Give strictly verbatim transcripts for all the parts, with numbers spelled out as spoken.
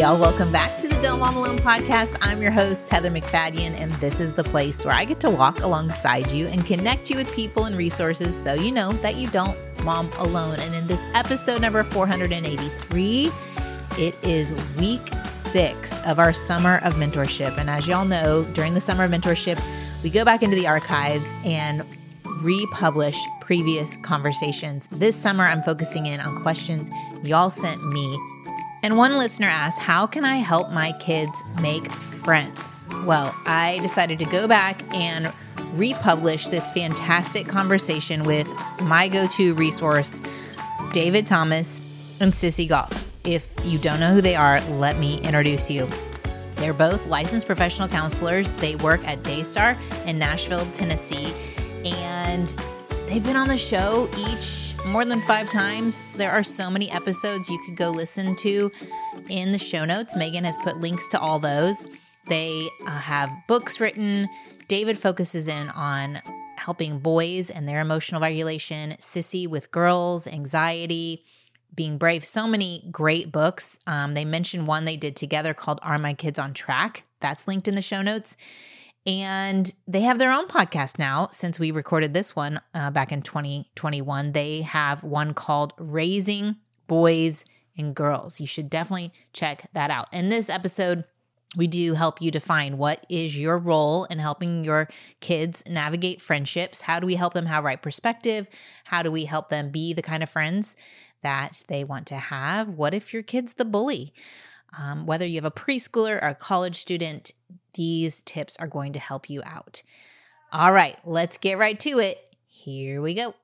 y'all. Welcome back to the Don't Mom Alone podcast. I'm your host, Heather McFadden, and this is the place where I get to walk alongside you and connect you with people and resources so you know that you don't mom alone. And in this episode number four hundred eighty-three, it is week six of our Summer of Mentorship. And as y'all know, during the Summer of Mentorship, we go back into the archives and republish previous conversations. This summer, I'm focusing in on questions y'all sent me. And one listener asked, how can I help my kids make friends? Well, I decided to go back and republish this fantastic conversation with my go-to resource, David Thomas and Sissy Goff. If you don't know who they are, let me introduce you. They're both licensed professional counselors. They work at Daystar in Nashville, Tennessee, and they've been on the show each more than five times. There are so many episodes you could go listen to in the show notes. Megan has put links to all those. They uh, have books written. David focuses in on helping boys and their emotional regulation. Sissy with girls, anxiety, being brave. So many great books. Um, they mentioned one they did together called Are My Kids on Track? That's linked in the show notes. And they have their own podcast now. Since we recorded this one uh, back in twenty twenty-one, they have one called Raising Boys and Girls. You should definitely check that out. In this episode, we do help you define what is your role in helping your kids navigate friendships. How do we help them have right perspective? How do we help them be the kind of friends that they want to have? What if your kid's the bully? Um, whether you have a preschooler or a college student, these tips are going to help you out. All right, let's get right to it. Here we go.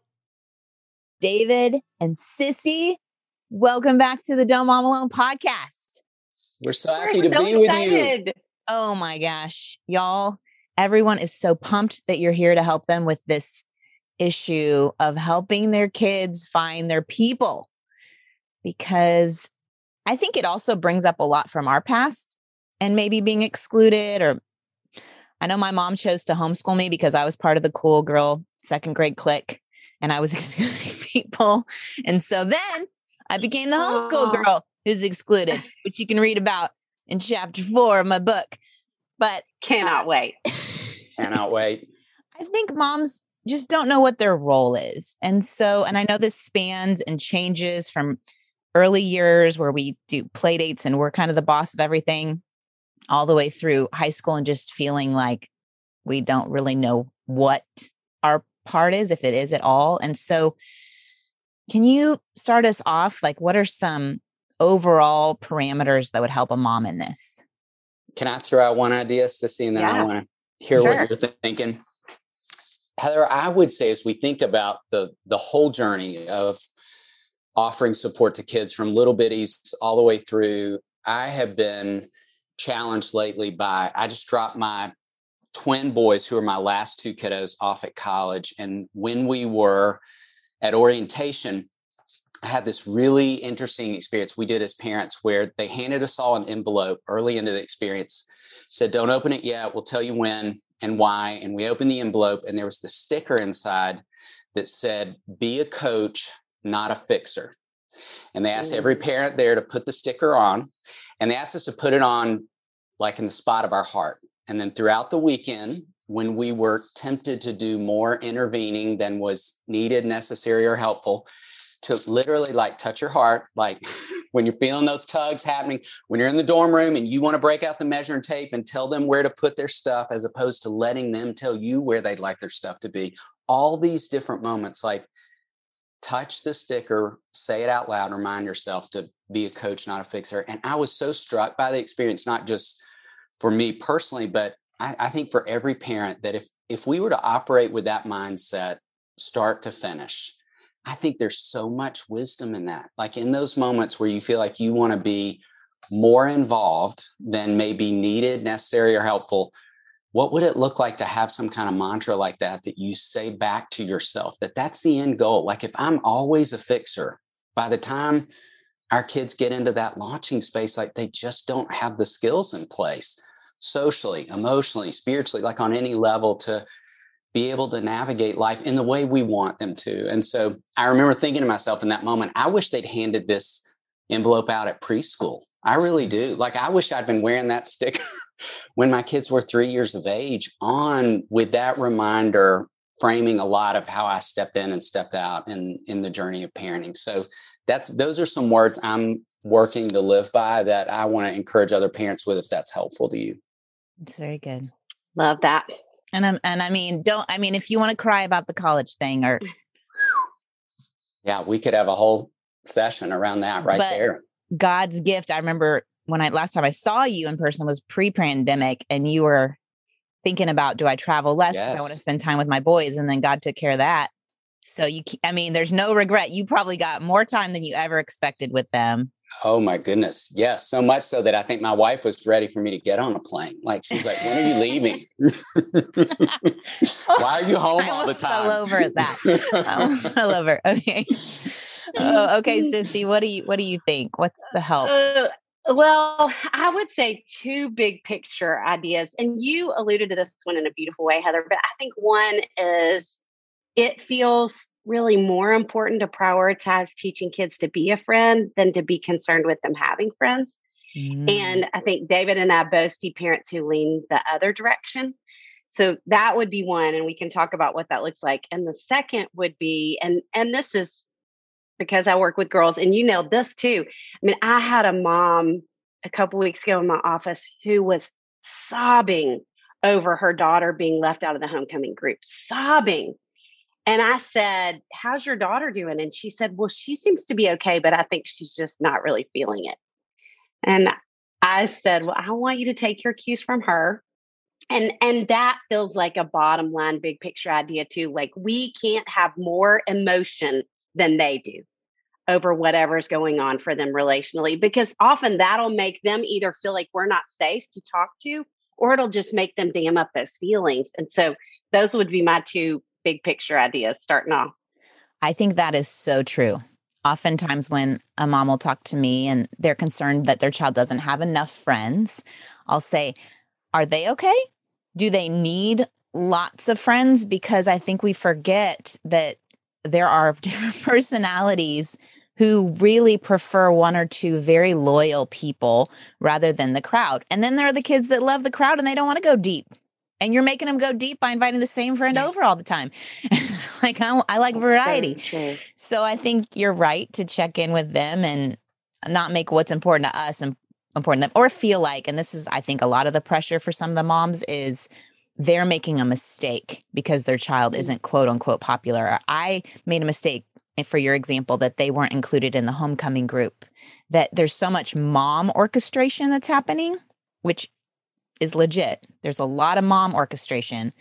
David and Sissy, welcome back to the Don't Mom Alone podcast. We're so We're happy to so be excited. with you. Oh my gosh, y'all. Everyone is so pumped that you're here to help them with this issue of helping their kids find their people. Because I think it also brings up a lot from our past and maybe being excluded. Or I know my mom chose to homeschool me because I was part of the cool girl second grade clique and I was excluding people. And so then I became the homeschool Aww. girl who's excluded, which you can read about in chapter four of my book. But Cannot wait. Cannot wait. I think moms just don't know what their role is. And so, and I know this spans and changes from early years where we do play dates and we're kind of the boss of everything, all the way through high school and just feeling like we don't really know what our part is, if it is at all. And so can you start us off? Like, what are some overall parameters that would help a mom in this? Can I throw out one idea, Sissy, and then Yeah. I want to hear Sure. what you're th- thinking? Heather, I would say as we think about the the whole journey of offering support to kids from little bitties all the way through, I have been challenged lately by, I just dropped my twin boys who are my last two kiddos off at college. And when we were at orientation, I had this really interesting experience we did as parents where they handed us all an envelope early into the experience, said, don't open it yet. We'll tell you when and why. And we opened the envelope and there was the sticker inside that said, be a coach, not a fixer. And they asked every parent there to put the sticker on, and they asked us to put it on like in the spot of our heart. And then throughout the weekend, when we were tempted to do more intervening than was needed, necessary, or helpful, to literally like touch your heart, like when you're feeling those tugs happening, when you're in the dorm room and you want to break out the measuring tape and tell them where to put their stuff, as opposed to letting them tell you where they'd like their stuff to be. All these different moments, like touch the sticker, say it out loud, remind yourself to be a coach, not a fixer. And I was so struck by the experience, not just for me personally, but I, I think for every parent, that if if we were to operate with that mindset, start to finish, I think there's so much wisdom in that. Like in those moments where you feel like you want to be more involved than maybe needed, necessary, or helpful, what would it look like to have some kind of mantra like that, that you say back to yourself, that that's the end goal? Like if I'm always a fixer, by the time our kids get into that launching space, like they just don't have the skills in place socially, emotionally, spiritually, like on any level to be able to navigate life in the way we want them to. And so I remember thinking to myself in that moment, I wish they'd handed this envelope out at preschool. I really do. Like, I wish I'd been wearing that sticker when my kids were three years of age, on with that reminder, framing a lot of how I stepped in and stepped out in, in the journey of parenting. So that's, those are some words I'm working to live by that I want to encourage other parents with, if that's helpful to you. It's very good. Love that. And I'm, and I mean, don't, I mean, if you want to cry about the college thing or. Yeah, we could have a whole session around that right but there. God's gift. I remember when I, last time I saw you in person was pre-pandemic, and you were thinking about, do I travel less because Yes. I want to spend time with my boys? And then God took care of that. So you, I mean, there's no regret. You probably got more time than you ever expected with them. Oh my goodness. Yes. So much so that I think my wife was ready for me to get on a plane. Like, she's like, when are you leaving? Why are you home I all the time? I fell over at that. I almost fell over. Okay. Oh, okay, Sissy, what do you, what do you think? What's the help? Uh, well, I would say two big picture ideas, and you alluded to this one in a beautiful way, Heather, but I think one is, it feels really more important to prioritize teaching kids to be a friend than to be concerned with them having friends. Mm. And I think David and I both see parents who lean the other direction. So that would be one, and we can talk about what that looks like. And the second would be, and and this is because I work with girls, and you nailed this too. I mean, I had a mom a couple weeks ago in my office who was sobbing over her daughter being left out of the homecoming group, sobbing. And I said, how's your daughter doing? And she said, well, she seems to be okay, but I think she's just not really feeling it. And I said, well, I want you to take your cues from her. And, and that feels like a bottom line, big picture idea too. Like, we can't have more emotion than they do over whatever's going on for them relationally, because often that'll make them either feel like we're not safe to talk to, or it'll just make them dam up those feelings. And so those would be my two big picture ideas starting off. I think that is so true. Oftentimes when a mom will talk to me and they're concerned that their child doesn't have enough friends, I'll say, are they okay? Do they need lots of friends? Because I think we forget that there are different personalities who really prefer one or two very loyal people rather than the crowd. And then there are the kids that love the crowd and they don't want to go deep. And you're making them go deep by inviting the same friend over all the time. Like, I, I like variety. So, so I think you're right to check in with them and not make what's important to us and important to them, or feel like, and this is, I think, a lot of the pressure for some of the moms is they're making a mistake because their child isn't quote unquote popular. I made a mistake, for your example, that they weren't included in the homecoming group, that there's so much mom orchestration that's happening, which is legit. There's a lot of mom orchestration.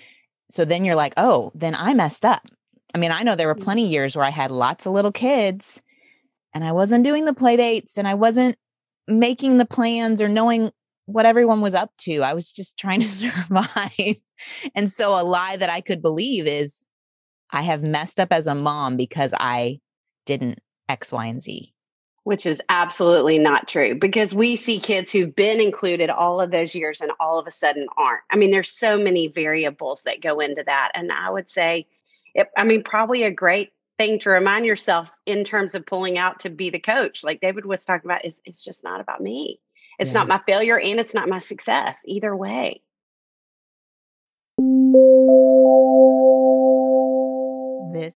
So then you're like, oh, then I messed up. I mean, I know there were plenty of years where I had lots of little kids and I wasn't doing the play dates and I wasn't making the plans or knowing what everyone was up to. I was just trying to survive. And so a lie that I could believe is I have messed up as a mom because I didn't X, Y, and Z. Which is absolutely not true, because we see kids who've been included all of those years and all of a sudden aren't. I mean, there's so many variables that go into that. And I would say, it, I mean, probably a great thing to remind yourself in terms of pulling out to be the coach, like David was talking about, is it's just not about me. It's yeah. not my failure and it's not my success either way. This.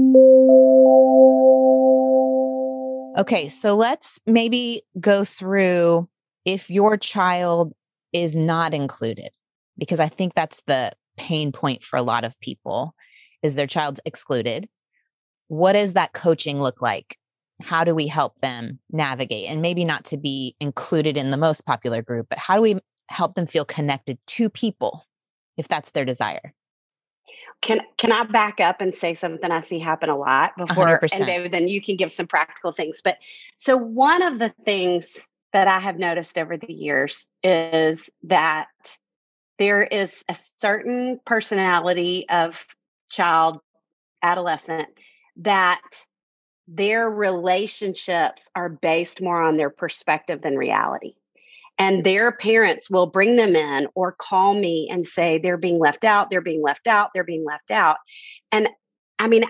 Okay, so let's maybe go through if your child is not included, because I think that's the pain point for a lot of people, is their child's excluded. What does that coaching look like? How do we help them navigate? And maybe not to be included in the most popular group, but how do we help them feel connected to people if that's their desire? Can can I back up and say something I see happen a lot before? one hundred percent. And David, then you can give some practical things. But so one of the things that I have noticed over the years is that there is a certain personality of child, adolescent, that their relationships are based more on their perspective than reality. And their parents will bring them in or call me and say, they're being left out, they're being left out, they're being left out. And I mean,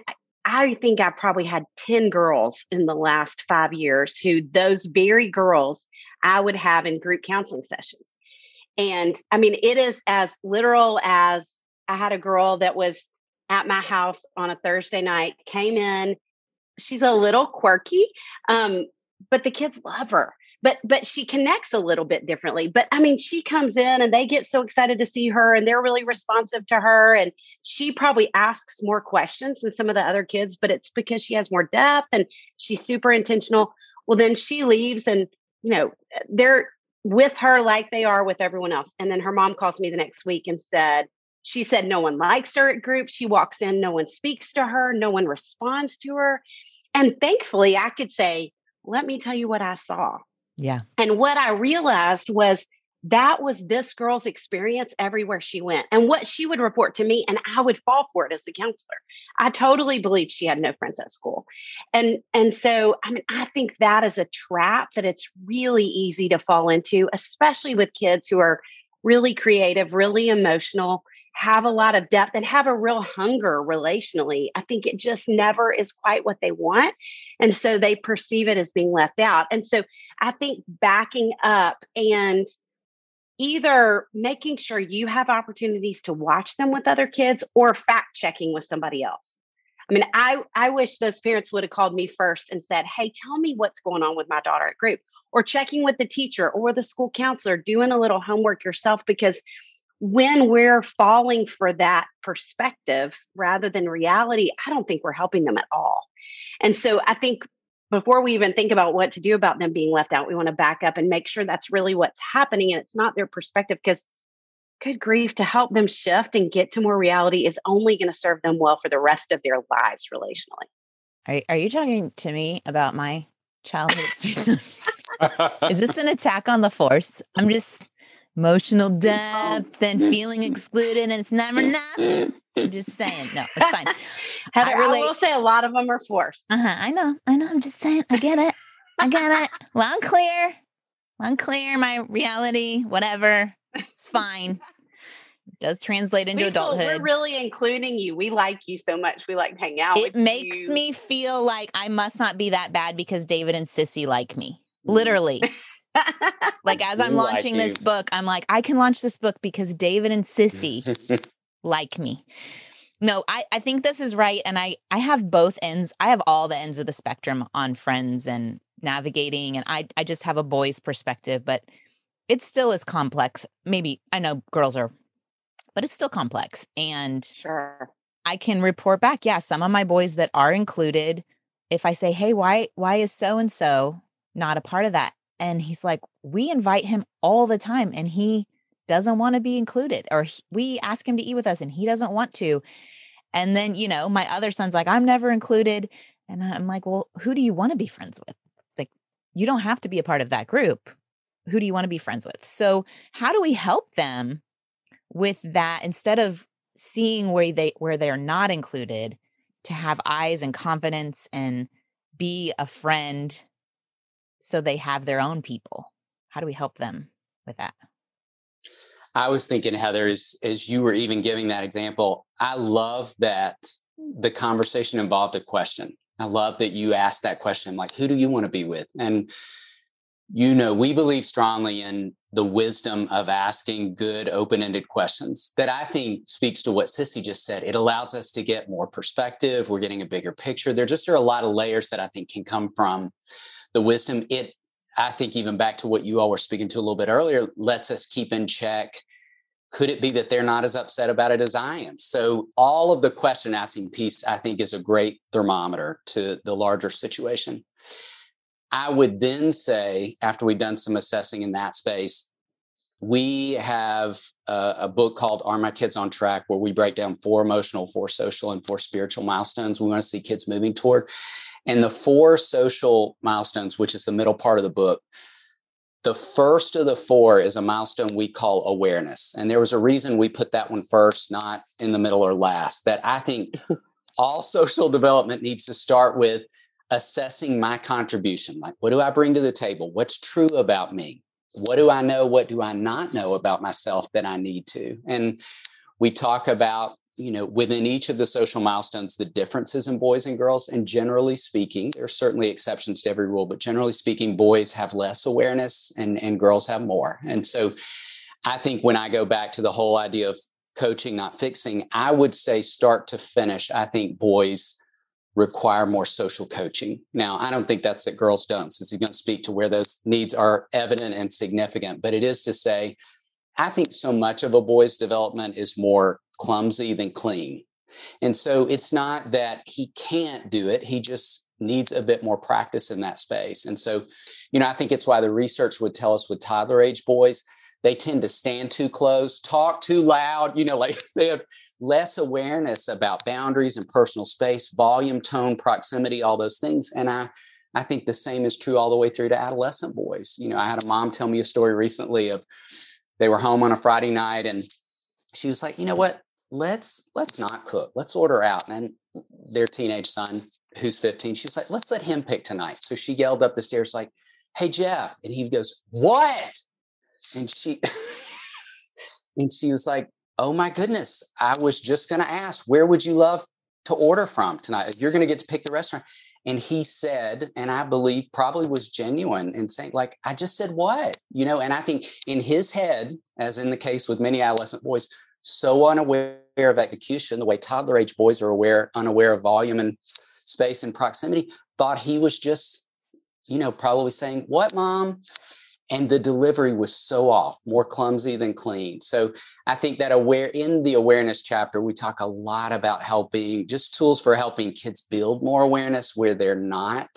I think I probably had ten girls in the last five years who those very girls I would have in group counseling sessions. And I mean, it is as literal as I had a girl that was at my house on a Thursday night, came in. She's a little quirky, um, but the kids love her. But but she connects a little bit differently. But I mean, she comes in and they get so excited to see her and they're really responsive to her. And she probably asks more questions than some of the other kids, but it's because she has more depth and she's super intentional. Well, then she leaves and, you know, they're with her like they are with everyone else. And then her mom calls me the next week and said, she said, no one likes her at group. She walks in, no one speaks to her, no one responds to her. And thankfully, I could say, let me tell you what I saw. Yeah. And what I realized was that was this girl's experience everywhere she went and what she would report to me. And I would fall for it as the counselor. I totally believed she had no friends at school. And, and so, I mean, I think that is a trap that it's really easy to fall into, especially with kids who are really creative, really emotional, have a lot of depth and have a real hunger relationally. I think it just never is quite what they want. And so they perceive it as being left out. And so I think backing up and either making sure you have opportunities to watch them with other kids or fact checking with somebody else. I mean, I, I wish those parents would have called me first and said, hey, tell me what's going on with my daughter at group, or checking with the teacher or the school counselor, doing a little homework yourself, because when we're falling for that perspective rather than reality, I don't think we're helping them at all. And so I think before we even think about what to do about them being left out, we want to back up and make sure that's really what's happening and it's not their perspective, because good grief, to help them shift and get to more reality is only going to serve them well for the rest of their lives relationally. Are, are you talking to me about my childhood experience? Is this an attack on the force? I'm just... emotional depth and feeling excluded, and it's never enough. I'm just saying, no, it's fine. Heather, I, relate- I will say a lot of them are forced. Uh-huh, I know, I know. I'm just saying, I get it. I get it. Well, I'm clear. I'm clear. My reality, whatever, it's fine. It does translate into we adulthood. We're really including you. We like you so much. We like hang out it with you. It makes me feel like I must not be that bad because David and Sissy like me. Literally. Like as I'm launching like this book, I'm like, I can launch this book because David and Sissy like me. No, I, I think this is right. And I, I have both ends. I have all the ends of the spectrum on friends and navigating. And I, I just have a boy's perspective, but it still is complex. Maybe I know girls are, but it's still complex. And sure, I can report back. Yeah, some of my boys that are included, if I say, hey, why, why is so-and-so not a part of that? And he's like, we invite him all the time and he doesn't want to be included, or he, we ask him to eat with us and he doesn't want to. And then, you know, my other son's like, I'm never included. And I'm like, well, who do you want to be friends with? Like, you don't have to be a part of that group. Who do you want to be friends with? So how do we help them with that instead of seeing where they, where they're not included, to have eyes and confidence and be a friend so they have their own people? How do we help them with that? I was thinking, Heather, as, as you were even giving that example, I love that the conversation involved a question. I love that you asked that question, like, who do you want to be with? And, you know, we believe strongly in the wisdom of asking good, open-ended questions that I think speaks to what Sissy just said. It allows us to get more perspective. We're getting a bigger picture. There just are a lot of layers that I think can come from the wisdom. It, I think, even back to what you all were speaking to a little bit earlier, lets us keep in check. Could it be that they're not as upset about it as I am? So all of the question asking piece, I think, is a great thermometer to the larger situation. I would then say, after we've done some assessing in that space, we have a, a book called Are My Kids on Track, where we break down four emotional, four social, and four spiritual milestones we want to see kids moving toward. And the four social milestones, which is the middle part of the book, the first of the four is a milestone we call awareness. And there was a reason we put that one first, not in the middle or last, that I think all social development needs to start with assessing my contribution. Like, what do I bring to the table? What's true about me? What do I know? What do I not know about myself that I need to? And we talk about you know, within each of the social milestones, the differences in boys and girls. And generally speaking, there are certainly exceptions to every rule, but generally speaking, boys have less awareness and, and girls have more. And so I think when I go back to the whole idea of coaching, not fixing, I would say start to finish, I think boys require more social coaching. Now, I don't think that's that girls don't, since he's going to speak to where those needs are evident and significant. But it is to say, I think so much of a boy's development is more clumsy than clean. And so it's not that he can't do it. He just needs a bit more practice in that space. And so, you know, I think it's why the research would tell us with toddler age boys, they tend to stand too close, talk too loud, you know, like they have less awareness about boundaries and personal space, volume, tone, proximity, all those things. And I, I think the same is true all the way through to adolescent boys. You know, I had a mom tell me a story recently of they were home on a Friday night and she was like, you know what, let's, let's not cook. Let's order out. And their teenage son, who's fifteen, she's like, let's let him pick tonight. So she yelled up the stairs like, hey, Jeff. And he goes, what? And she, and she was like, oh my goodness, I was just going to ask, where would you love to order from tonight? You're going to get to pick the restaurant. And he said, and I believe probably was genuine in saying, like, I just said what, you know, and I think in his head, as in the case with many adolescent boys, so unaware of execution, the way toddler age boys are aware, unaware of volume and space and proximity, thought he was just, you know, probably saying, what, mom? And the delivery was so off, more clumsy than clean. So I think that aware in the awareness chapter, we talk a lot about helping, just tools for helping kids build more awareness where they're not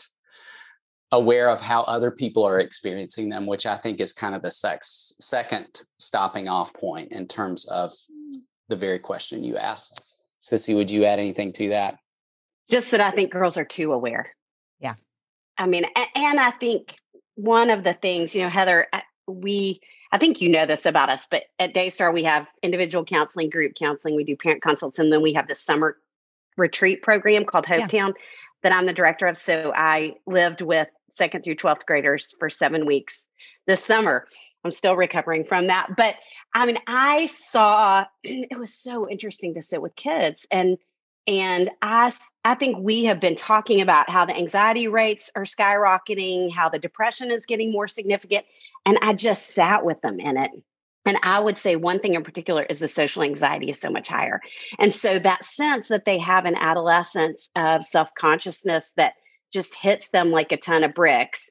aware of how other people are experiencing them, which I think is kind of the sex, second stopping off point in terms of the very question you asked. Sissy, would you add anything to that? Just that I think girls are too aware. Yeah. I mean, and I think one of the things, you know, Heather, we, I think you know this about us, but at Daystar, we have individual counseling, group counseling, we do parent consults, and then we have the summer retreat program called Hopetown yeah. that I'm the director of. So I lived with second through twelfth graders for seven weeks this summer. I'm still recovering from that. But I mean, I saw, it was so interesting to sit with kids and And I, I think we have been talking about how the anxiety rates are skyrocketing, how the depression is getting more significant. And I just sat with them in it. And I would say one thing in particular is the social anxiety is so much higher. And so that sense that they have in adolescence of self-consciousness that just hits them like a ton of bricks,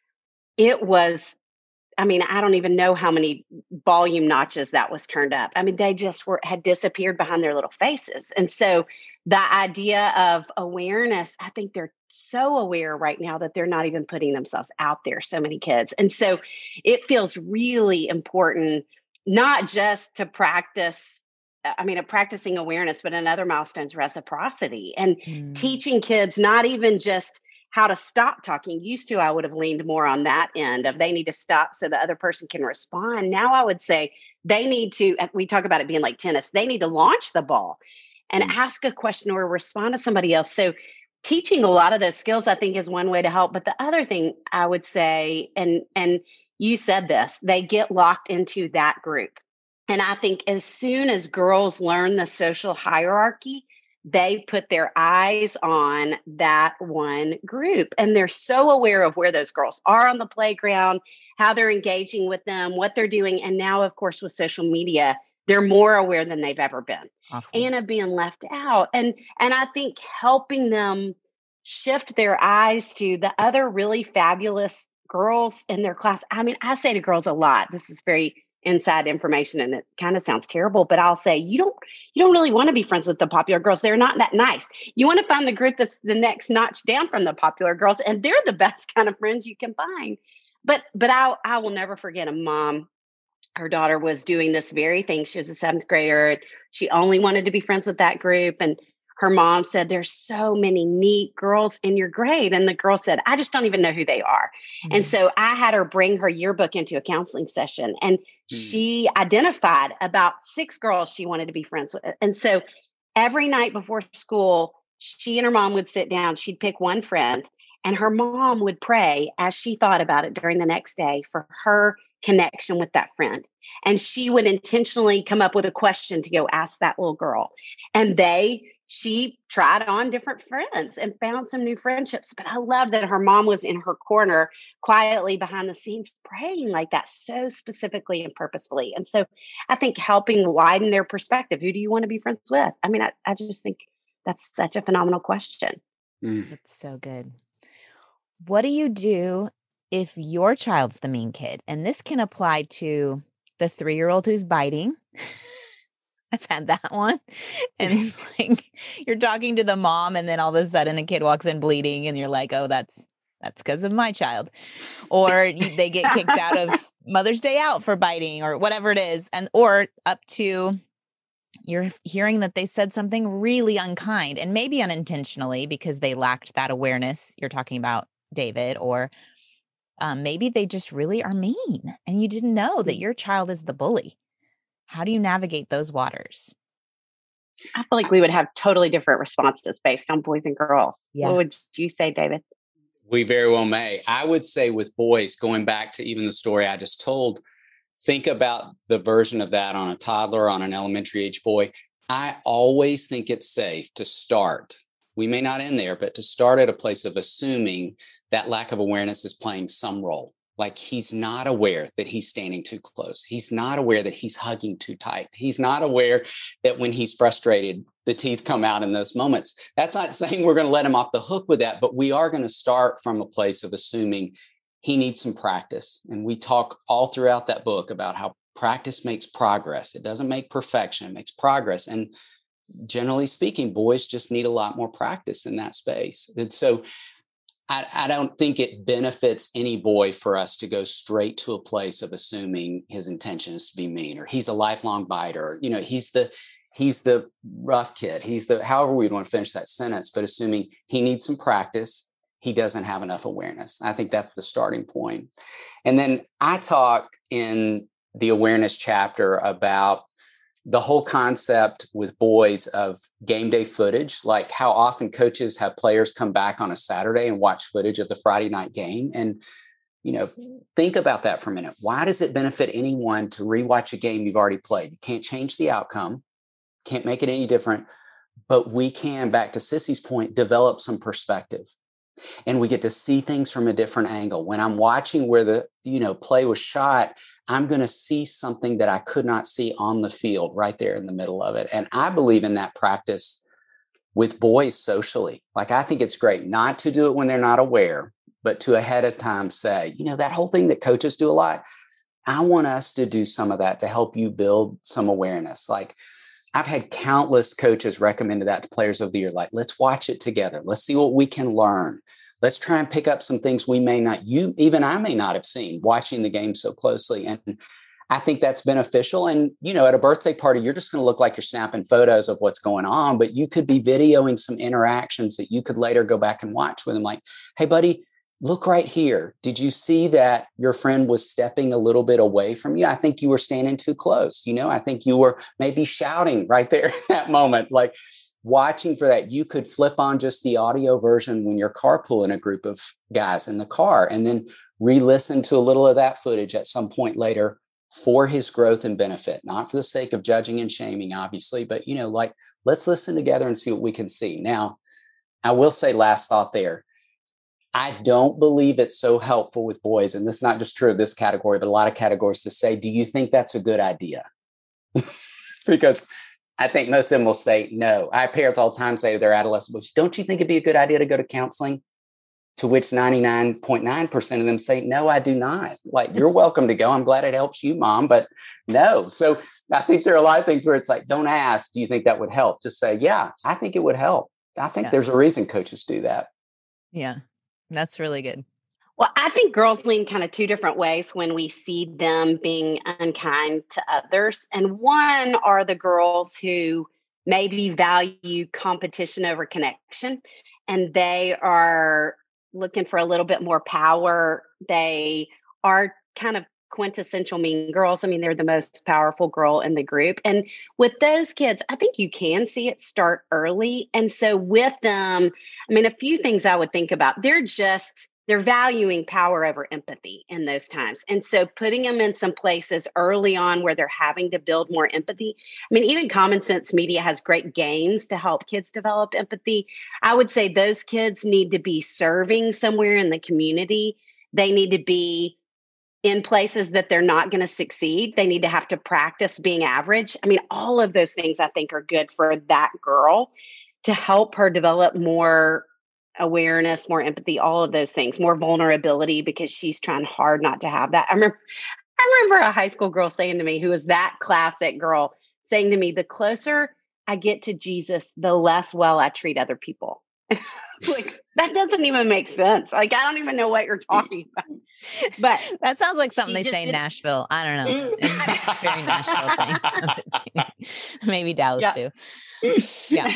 it was, I mean, I don't even know how many volume notches that was turned up. I mean, they just were had disappeared behind their little faces. And so the idea of awareness, I think they're so aware right now that they're not even putting themselves out there, so many kids. And so it feels really important, not just to practice, I mean, a practicing awareness, but another milestone is reciprocity and mm. teaching kids not even just how to stop talking. Used to, I would have leaned more on that end of they need to stop so the other person can respond. Now I would say they need to, we talk about it being like tennis, they need to launch the ball and mm. ask a question or respond to somebody else. So teaching a lot of those skills, I think, is one way to help. But the other thing I would say, and, and you said this, they get locked into that group. And I think as soon as girls learn the social hierarchy, they put their eyes on that one group and they're so aware of where those girls are on the playground, how they're engaging with them, what they're doing. And now, of course, with social media, they're more aware than they've ever been Awful. and of being left out. And, and I think helping them shift their eyes to the other really fabulous girls in their class. I mean, I say to girls a lot, this is very inside information and it kind of sounds terrible, but I'll say, you don't, you don't really want to be friends with the popular girls. They're not that nice. You want to find the group that's the next notch down from the popular girls. And they're the best kind of friends you can find. But, but I, I will never forget a mom, her daughter was doing this very thing. She was a seventh grader. She only wanted to be friends with that group. And her mom said, there's so many neat girls in your grade. And the girl said, I just don't even know who they are. Mm-hmm. And so I had her bring her yearbook into a counseling session. And mm-hmm. she identified about six girls she wanted to be friends with. And so every night before school, she and her mom would sit down. She'd pick one friend. And her mom would pray as she thought about it during the next day for her connection with that friend. And she would intentionally come up with a question to go ask that little girl. And they, she tried on different friends and found some new friendships. But I love that her mom was in her corner quietly behind the scenes praying like that, so specifically and purposefully. And so I think helping widen their perspective. Who do you want to be friends with? I mean, I, I just think that's such a phenomenal question. Mm. That's so good. What do you do if your child's the mean kid? And this can apply to the three-year-old who's biting. I've had that one. And it's like you're talking to the mom and then all of a sudden a kid walks in bleeding and you're like, oh, that's that's because of my child. Or you, they get kicked out of Mother's Day out for biting or whatever it is. And or up to you're hearing that they said something really unkind and maybe unintentionally because they lacked that awareness. You're talking about David, or um, maybe they just really are mean and you didn't know that your child is the bully. How do you navigate those waters? I feel like we would have totally different responses based on boys and girls. Yeah. What would you say, David? We very well may. I would say with boys, going back to even the story I just told, think about the version of that on a toddler, on an elementary age boy. I always think it's safe to start. We may not end there, but to start at a place of assuming that lack of awareness is playing some role. Like he's not aware that he's standing too close. He's not aware that he's hugging too tight. He's not aware that when he's frustrated, the teeth come out in those moments. That's not saying we're going to let him off the hook with that, but we are going to start from a place of assuming he needs some practice. And we talk all throughout that book about how practice makes progress. It doesn't make perfection, it makes progress. And generally speaking, boys just need a lot more practice in that space. And so I, I don't think it benefits any boy for us to go straight to a place of assuming his intention is to be mean, or he's a lifelong biter. You know, he's the he's the rough kid. He's the however we want to finish that sentence, but assuming he needs some practice, he doesn't have enough awareness. I think that's the starting point. And then I talk in the awareness chapter about the whole concept with boys of game day footage, like how often coaches have players come back on a Saturday and watch footage of the Friday night game. And, you know, think about that for a minute. Why does it benefit anyone to rewatch a game you've already played? You can't change the outcome, can't make it any different, but we can, back to Sissy's point, develop some perspective. And we get to see things from a different angle. When I'm watching where the, you know, play was shot, I'm going to see something that I could not see on the field right there in the middle of it. And I believe in that practice with boys socially. Like, I think it's great not to do it when they're not aware, but to ahead of time say, you know, that whole thing that coaches do a lot, I want us to do some of that to help you build some awareness. Like, I've had countless coaches recommended that to players of the year. Like, let's watch it together. Let's see what we can learn. Let's try and pick up some things we may not, you, even I may not have seen watching the game so closely. And I think that's beneficial. And, you know, at a birthday party, you're just going to look like you're snapping photos of what's going on, but you could be videoing some interactions that you could later go back and watch with them. Like, hey, buddy, look right here. Did you see that your friend was stepping a little bit away from you? I think you were standing too close. You know, I think you were maybe shouting right there in that moment. Like, watching for that. You could flip on just the audio version when you're carpooling a group of guys in the car, and then re-listen to a little of that footage at some point later for his growth and benefit, not for the sake of judging and shaming, obviously, but, you know, like, let's listen together and see what we can see. Now, I will say, last thought there, I don't believe it's so helpful with boys, and this is not just true of this category, but a lot of categories, to say, do you think that's a good idea? Because I think most of them will say no. I have parents all the time say to their adolescent boys, don't you think it'd be a good idea to go to counseling? To which ninety-nine point nine percent of them say, no, I do not. Like, you're welcome to go. I'm glad it helps you, Mom, but no. So I think there are a lot of things where it's like, don't ask, do you think that would help? Just say, yeah, I think it would help. I think yeah. there's a reason coaches do that. Yeah, that's really good. Well, I think girls lean kind of two different ways when we see them being unkind to others. And one are the girls who maybe value competition over connection, and they are looking for a little bit more power. They are kind of quintessential mean girls. I mean, they're the most powerful girl in the group. And with those kids, I think you can see it start early. And so with them, I mean, a few things I would think about. They're just they're valuing power over empathy in those times. And so putting them in some places early on where they're having to build more empathy. I mean, even Common Sense Media has great games to help kids develop empathy. I would say those kids need to be serving somewhere in the community. They need to be in places that they're not going to succeed. They need to have to practice being average. I mean, all of those things I think are good for that girl to help her develop more awareness, more empathy, all of those things, more vulnerability, because she's trying hard not to have that. I remember, I remember a high school girl saying to me, who was that classic girl, saying to me, the closer I get to Jesus, the less well I treat other people. Like, that doesn't even make sense. Like, I don't even know what you're talking about. But that sounds like something they say in Nashville. I don't know. It's a very Nashville thing. Maybe Dallas yeah. too. Yeah.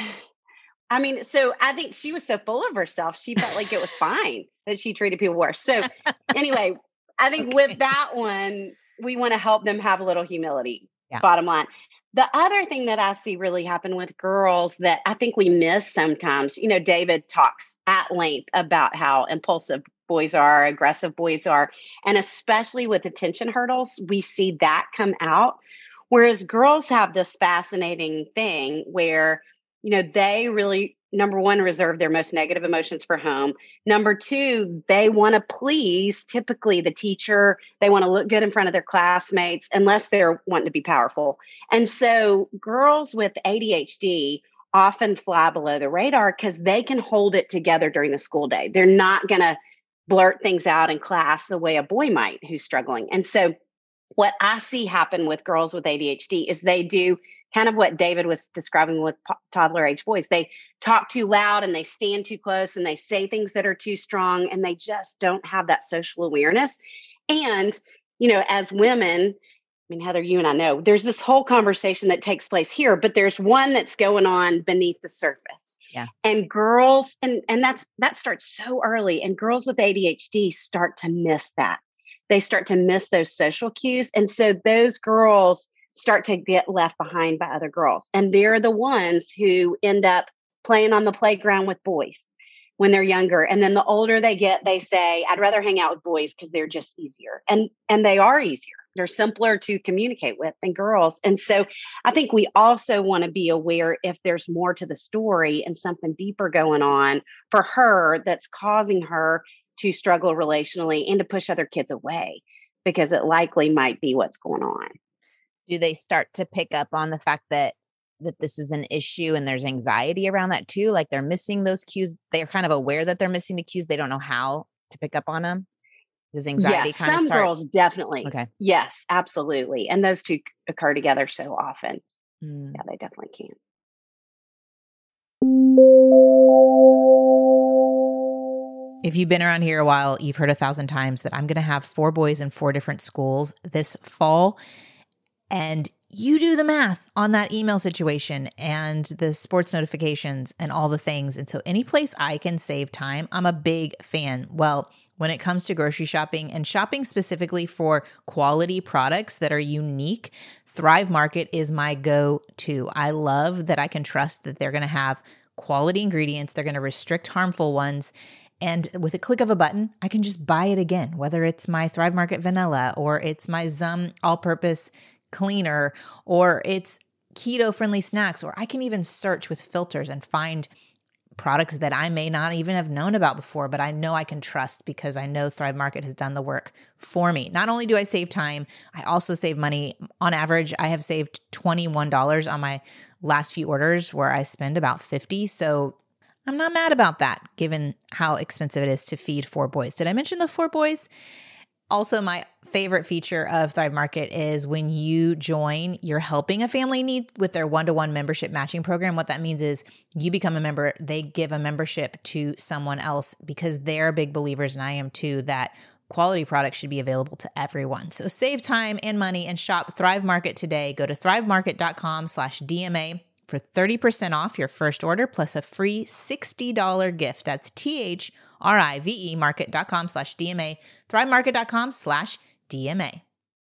I mean, so I think she was so full of herself, she felt like it was fine that she treated people worse. So anyway, I think okay. with that one, we want to help them have a little humility, yeah. bottom line. The other thing that I see really happen with girls that I think we miss sometimes, you know, David talks at length about how impulsive boys are, aggressive boys are, and especially with attention hurdles, we see that come out. Whereas girls have this fascinating thing where, you know, they really, number one, reserve their most negative emotions for home. Number two, they want to please typically the teacher. They want to look good in front of their classmates unless they're wanting to be powerful. And so girls with A D H D often fly below the radar because they can hold it together during the school day. They're not going to blurt things out in class the way a boy might who's struggling. And so what I see happen with girls with A D H D is they do kind of what David was describing with po- toddler age boys. They talk too loud and they stand too close and they say things that are too strong and they just don't have that social awareness. And, you know, as women, I mean, Heather, you and I know there's this whole conversation that takes place here, but there's one that's going on beneath the surface. Yeah. And girls, and, and that's, that starts so early, and girls with A D H D start to miss that. They start to miss those social cues. And so those girls start to get left behind by other girls. And they're the ones who end up playing on the playground with boys when they're younger. And then the older they get, they say, I'd rather hang out with boys because they're just easier. And, and they are easier. They're simpler to communicate with than girls. And so I think we also want to be aware if there's more to the story and something deeper going on for her that's causing her to struggle relationally and to push other kids away, because it likely might be what's going on. Do they start to pick up on the fact that that this is an issue and there's anxiety around that too? Like they're missing those cues. They're kind of aware that they're missing the cues. They don't know how to pick up on them. Does anxiety yes, kind of some start? Girls definitely. Okay. Yes, absolutely. And those two occur together so often. Mm. Yeah, they definitely can. If you've been around here a while, you've heard a thousand times that I'm going to have four boys in four different schools this fall. And you do the math on that email situation and the sports notifications and all the things. And so any place I can save time, I'm a big fan. Well, when it comes to grocery shopping and shopping specifically for quality products that are unique, Thrive Market is my go-to. I love that I can trust that they're going to have quality ingredients. They're going to restrict harmful ones. And with a click of a button, I can just buy it again, whether it's my Thrive Market vanilla or it's my Zum all-purpose cleaner, or it's keto-friendly snacks, or I can even search with filters and find products that I may not even have known about before, but I know I can trust because I know Thrive Market has done the work for me. Not only do I save time, I also save money. On average, I have saved twenty-one dollars on my last few orders where I spend about fifty dollars. So I'm not mad about that, given how expensive it is to feed four boys. Did I mention the four boys? Also, my favorite feature of Thrive Market is when you join, you're helping a family need with their one-to-one membership matching program. What that means is you become a member, they give a membership to someone else because they're big believers, and I am too, that quality products should be available to everyone. So save time and money and shop Thrive Market today. Go to thrivemarket.com slash DMA for thirty percent off your first order plus a free sixty dollars gift. That's T-H R-I-V-E market.com slash DMA, thrivemarket.com slash DMA.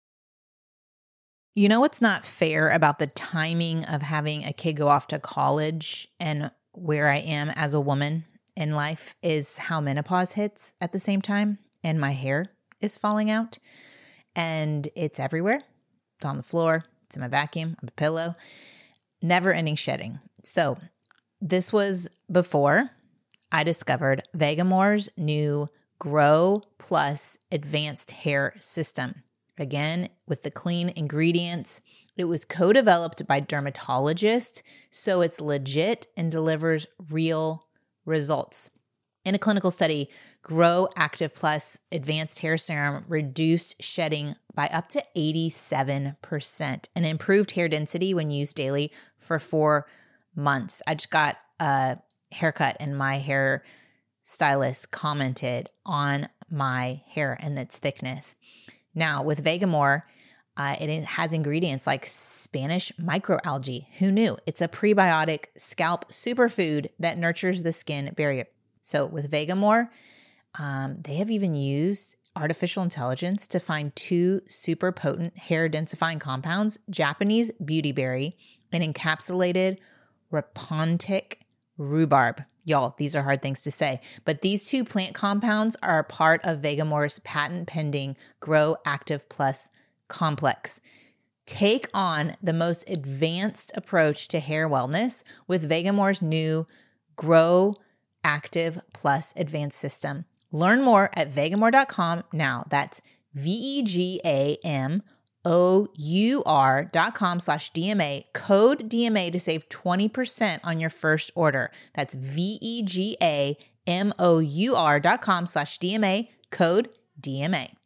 You know what's not fair about the timing of having a kid go off to college and where I am as a woman in life is how menopause hits at the same time, and my hair is falling out, and it's everywhere. It's on the floor. It's in my vacuum, on the pillow, never ending shedding. So this was before I discovered Vegamore's new Grow Plus Advanced Hair System. Again, with the clean ingredients. It was co-developed by dermatologists, so it's legit and delivers real results. In a clinical study, Grow Active Plus Advanced Hair Serum reduced shedding by up to eighty-seven percent and improved hair density when used daily for four months. I just got a haircut and my hair stylist commented on my hair and its thickness. Now, with Vegamore, uh, it has ingredients like Spanish microalgae. Who knew? It's a prebiotic scalp superfood that nurtures the skin barrier. So with Vegamore, um, they have even used artificial intelligence to find two super potent hair densifying compounds, Japanese beautyberry and encapsulated Rapontic rhubarb. Y'all, these are hard things to say, but these two plant compounds are a part of Vegamore's patent pending Grow Active Plus complex. Take on the most advanced approach to hair wellness with Vegamore's new Grow Active Plus Advanced System. Learn more at vegamore dot com now. That's V E G A M O U R dot com slash D M A. Code D M A to save twenty percent on your first order. That's V E G A M O U R dot com slash D M A. Code D M A.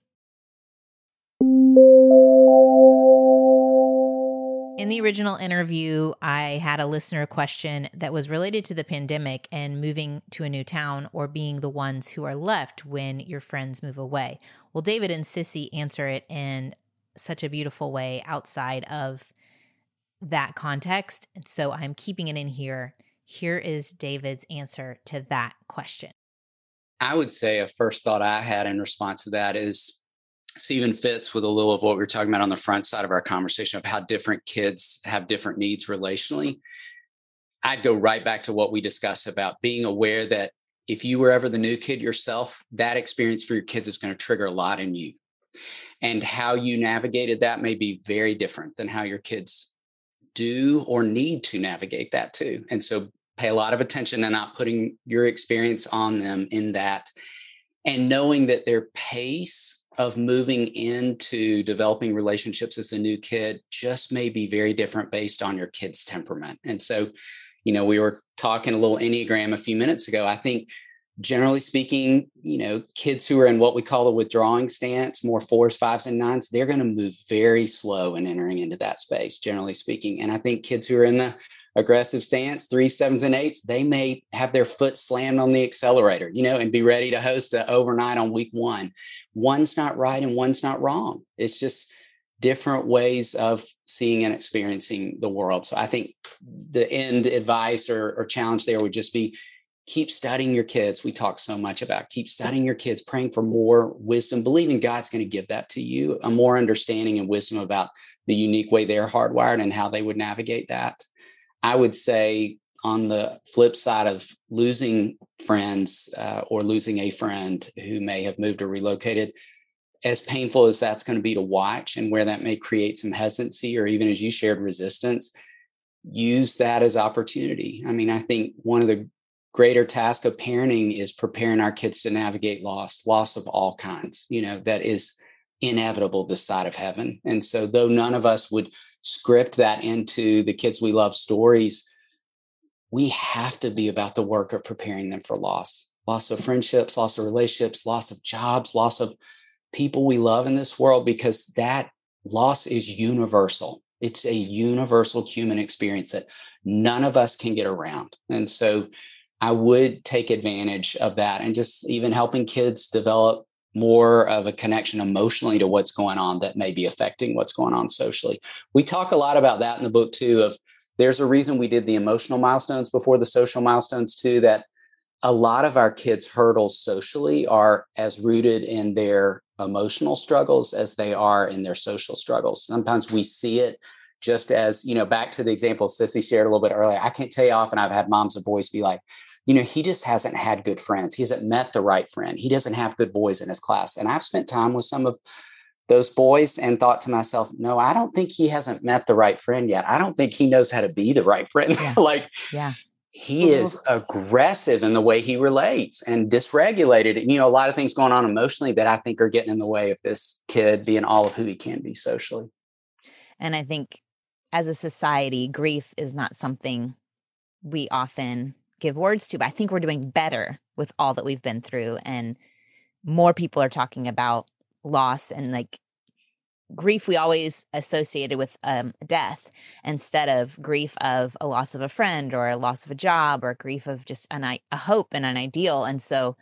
In the original interview, I had a listener question that was related to the pandemic and moving to a new town or being the ones who are left when your friends move away. Well, David and Sissy answer it in such a beautiful way outside of that context. And so I'm keeping it in here. Here is David's answer to that question. I would say a first thought I had in response to that is, this even fits with a little of what we were talking about on the front side of our conversation of how different kids have different needs relationally. I'd go right back to what we discussed about being aware that if you were ever the new kid yourself, that experience for your kids is going to trigger a lot in you. And how you navigated that may be very different than how your kids do or need to navigate that too. And so pay a lot of attention to not putting your experience on them in that, and knowing that their pace of moving into developing relationships as a new kid just may be very different based on your kid's temperament. And so, you know, we were talking a little Enneagram a few minutes ago. I think generally speaking, you know, kids who are in what we call the withdrawing stance, more fours, fives, and nines, they're going to move very slow in entering into that space, generally speaking. And I think kids who are in the aggressive stance, three, sevens, and eights, they may have their foot slammed on the accelerator, you know, and be ready to host a overnight on week one. One's not right and one's not wrong. It's just different ways of seeing and experiencing the world. So I think the end advice or, or challenge there would just be keep studying your kids. We talk so much about keep studying your kids, praying for more wisdom, believing God's going to give that to you, a more understanding and wisdom about the unique way they're hardwired and how they would navigate that. I would say on the flip side of losing friends uh, or losing a friend who may have moved or relocated, as painful as that's going to be to watch and where that may create some hesitancy or even, as you shared, resistance, use that as opportunity. I mean, I think one of the greater tasks of parenting is preparing our kids to navigate loss, loss of all kinds, you know, that is inevitable this side of heaven. And so though none of us would script that into the kids we love stories, we have to be about the work of preparing them for loss, loss of friendships, loss of relationships, loss of jobs, loss of people we love in this world, because that loss is universal. It's a universal human experience that none of us can get around. And so I would take advantage of that and just even helping kids develop more of a connection emotionally to what's going on that may be affecting what's going on socially. We talk a lot about that in the book too, of there's a reason we did the emotional milestones before the social milestones too, that a lot of our kids' hurdles socially are as rooted in their emotional struggles as they are in their social struggles. Sometimes we see it just as, you know, back to the example Sissy shared a little bit earlier, I can't tell you how often I've had moms of boys be like, you know, he just hasn't had good friends. He hasn't met the right friend. He doesn't have good boys in his class. And I've spent time with some of those boys and thought to myself, no, I don't think he hasn't met the right friend yet. I don't think he knows how to be the right friend. Yeah. like, yeah. He is aggressive in the way he relates and dysregulated. You know, a lot of things going on emotionally that I think are getting in the way of this kid being all of who he can be socially. And I think as a society, grief is not something we often give words to, but I think we're doing better with all that we've been through. And more people are talking about loss and like grief we always associated with um, death instead of grief of a loss of a friend or a loss of a job or grief of just an, a hope and an ideal. And so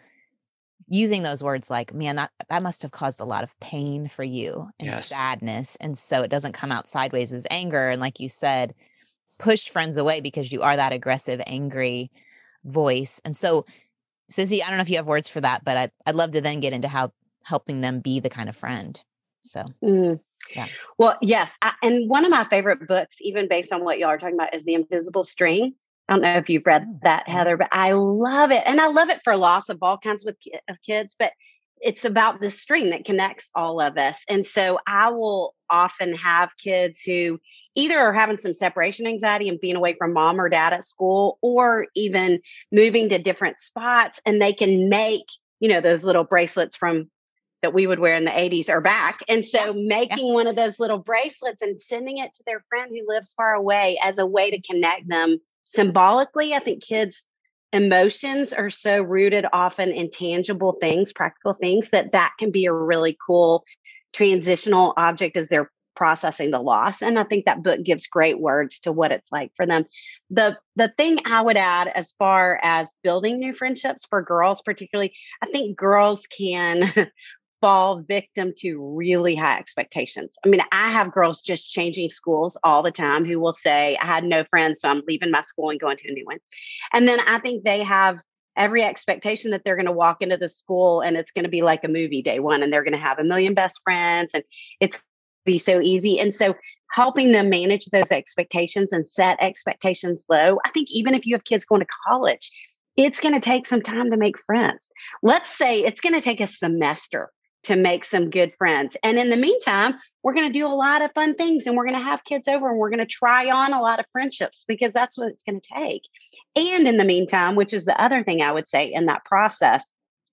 using those words like, man, that, that must have caused a lot of pain for you and Yes. sadness. And so it doesn't come out sideways as anger. And like you said, push friends away because you are that aggressive, angry voice. And so, Sissy, I don't know if you have words for that, but I'd, I'd love to then get into how helping them be the kind of friend. So, mm. yeah. Well, yes. I, and one of my favorite books, even based on what y'all are talking about, is The Invisible String. I don't know if you've read that, Heather, but I love it. And I love it for loss of all kinds of, of kids, but it's about the string that connects all of us. And so I will often have kids who either are having some separation anxiety and being away from mom or dad at school, or even moving to different spots, and they can make, you know, those little bracelets from that we would wear in the eighties are back. And so yeah. making yeah. one of those little bracelets and sending it to their friend who lives far away as a way to connect them symbolically. I think kids' emotions are so rooted often in tangible things, practical things, that that can be a really cool transitional object as they're processing the loss. And I think that book gives great words to what it's like for them. The, the thing I would add as far as building new friendships for girls, particularly, I think girls can fall victim to really high expectations. I mean, I have girls just changing schools all the time who will say, I had no friends, so I'm leaving my school and going to a new one. And then I think they have every expectation that they're going to walk into the school and it's going to be like a movie day one, and they're going to have a million best friends and it's be so easy. And so helping them manage those expectations and set expectations low. I think even if you have kids going to college, it's going to take some time to make friends. Let's say it's going to take a semester to make some good friends. And in the meantime, we're going to do a lot of fun things, and we're going to have kids over, and we're going to try on a lot of friendships because that's what it's going to take. And in the meantime, which is the other thing I would say in that process,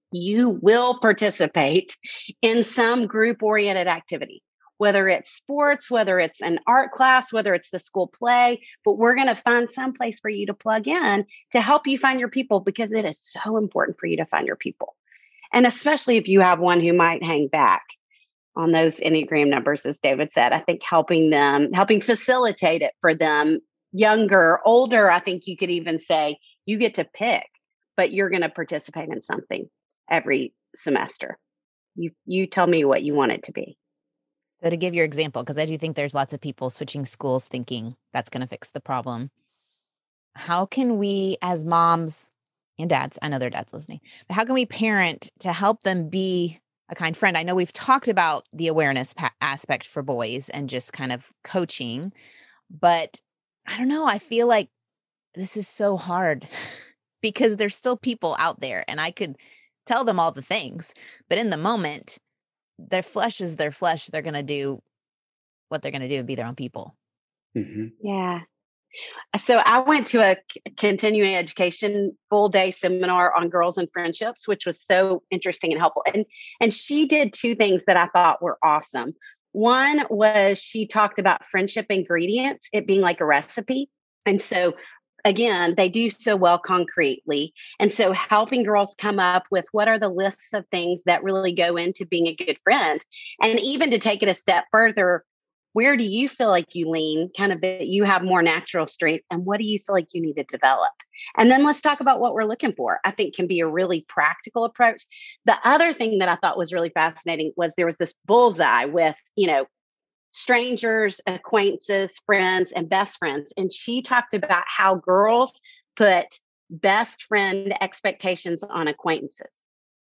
you will participate in some group-oriented activity, whether it's sports, whether it's an art class, whether it's the school play, but we're going to find some place for you to plug in to help you find your people, because it is so important for you to find your people. And especially if you have one who might hang back on those Enneagram numbers, as David said, I think helping them, helping facilitate it for them, younger, older, I think you could even say you get to pick, but you're going to participate in something every semester. You, you tell me what you want it to be. So to give your example, because I do think there's lots of people switching schools thinking that's going to fix the problem. How can we as moms and dads, I know their dads listening, but how can we parent to help them be a kind friend? I know we've talked about the awareness pa- aspect for boys and just kind of coaching, but I don't know. I feel like this is so hard because there's still people out there, and I could tell them all the things, but in the moment, their flesh is their flesh. They're going to do what they're going to do and be their own people. Mm-hmm. Yeah. So I went to a continuing education full day seminar on girls and friendships, which was so interesting and helpful. And, and she did two things that I thought were awesome. One was she talked about friendship ingredients, it being like a recipe. And so again, they do so well concretely. And so helping girls come up with what are the lists of things that really go into being a good friend. And even to take it a step further, where do you feel like you lean, kind of that you have more natural strength, and what do you feel like you need to develop? And then let's talk about what we're looking for. I think can be a really practical approach. The other thing that I thought was really fascinating was there was this bullseye with, you know, strangers, acquaintances, friends, and best friends. And she talked about how girls put best friend expectations on acquaintances.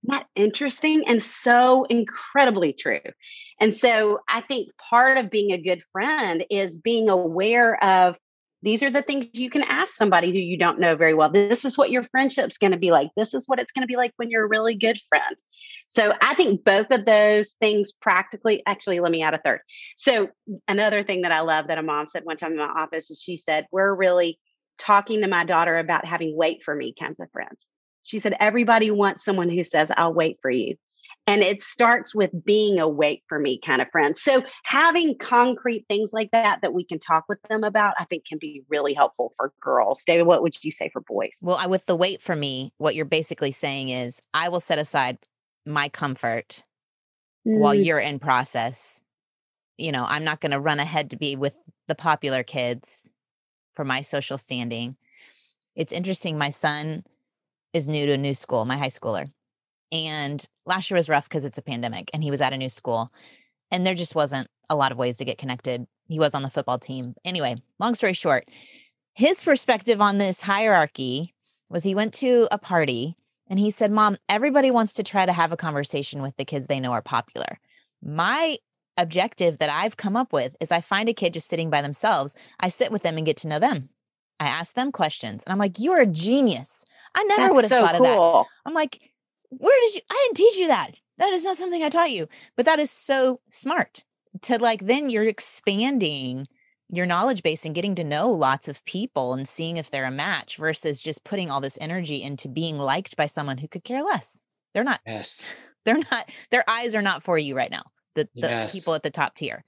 Not interesting and so incredibly true. And so I think part of being a good friend is being aware of these are the things you can ask somebody who you don't know very well. This is what your friendship's going to be like. This is what it's going to be like when you're a really good friend. So I think both of those things practically, actually, let me add a third. So another thing that I love that a mom said one time in my office is she said, we're really talking to my daughter about having wait for me kinds of friends. She said, everybody wants someone who says, I'll wait for you. And it starts with being a wait for me kind of friend. So having concrete things like that that we can talk with them about, I think can be really helpful for girls. David, what would you say for boys? Well, I, with the wait for me, what you're basically saying is I will set aside my comfort mm. while you're in process. You know, I'm not going to run ahead to be with the popular kids for my social standing. It's interesting. My son is new to a new school, my high schooler. And last year was rough because it's a pandemic and he was at a new school and there just wasn't a lot of ways to get connected. He was on the football team. Anyway, long story short, his perspective on this hierarchy was he went to a party and he said, Mom, everybody wants to try to have a conversation with the kids they know are popular. My objective that I've come up with is I find a kid just sitting by themselves. I sit with them and get to know them. I ask them questions and I'm like, you're a genius. I never That's would have so thought cool. of that. I'm like, where did you, I didn't teach you that. That is not something I taught you, but that is so smart to like, then you're expanding your knowledge base and getting to know lots of people and seeing if they're a match versus just putting all this energy into being liked by someone who could care less. They're not, yes. they're not, their eyes are not for you right now. The, the yes. people at the top tier.